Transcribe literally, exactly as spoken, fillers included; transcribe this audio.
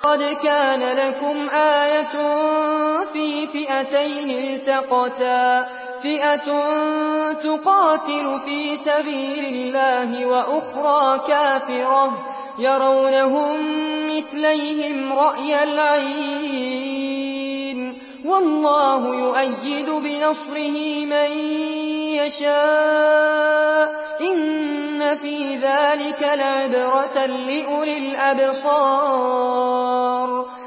لقد كان لكم آية في فئتين التقتا فئة تقاتل في سبيل الله وأخرى كافرة يرونهم مثليهم رأي العين والله يؤيد بنصره من يشاء إن في ذلك لعبرة لأولي الأبصار